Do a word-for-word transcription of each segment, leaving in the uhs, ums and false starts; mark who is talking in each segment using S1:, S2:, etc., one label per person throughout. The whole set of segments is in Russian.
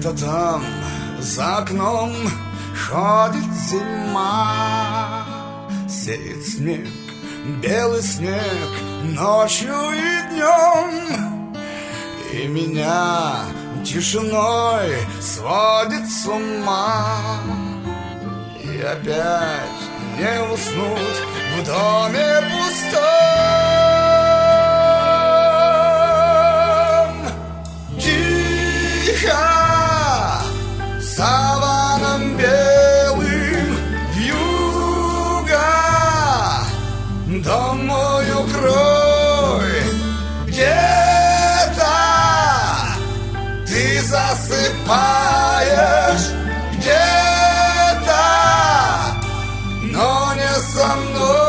S1: Где-то там за окном ходит зима, сеет снег, белый снег, ночью и днем, и меня тишиной сводит с ума. И опять не уснуть в доме пустом. Тихо саваном белым вьюга, дом мой укрой, где-то ты засыпаешь, где-то, но не со мной.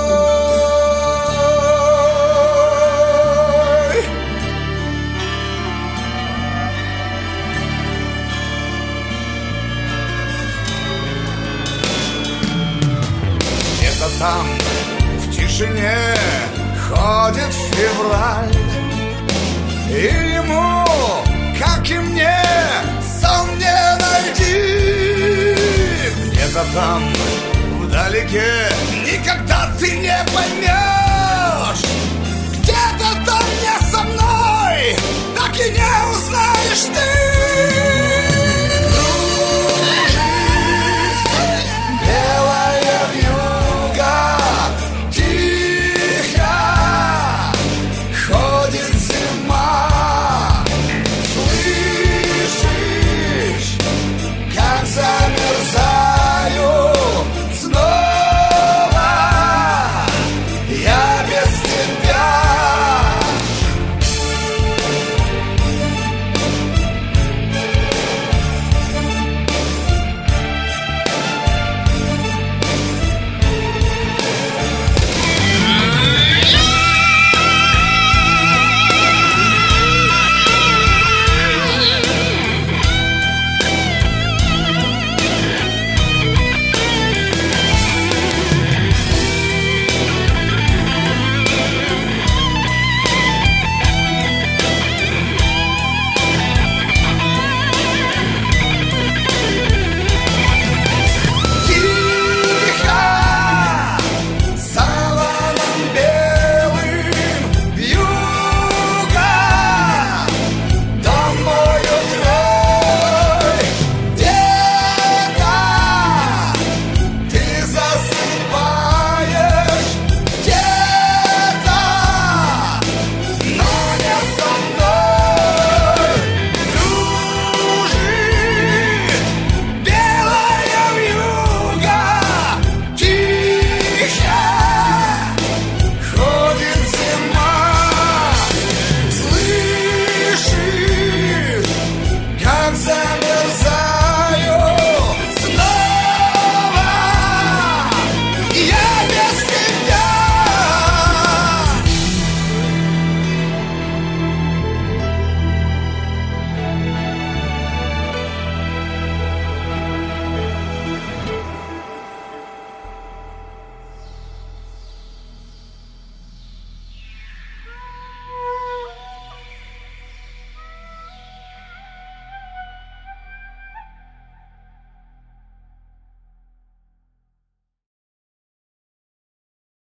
S1: Где-то там в тишине ходит февраль, и ему, как и мне, сон не найти. Где-то там вдалеке никогда ты не поймешь, где-то там не со мной, так и не узнаешь ты.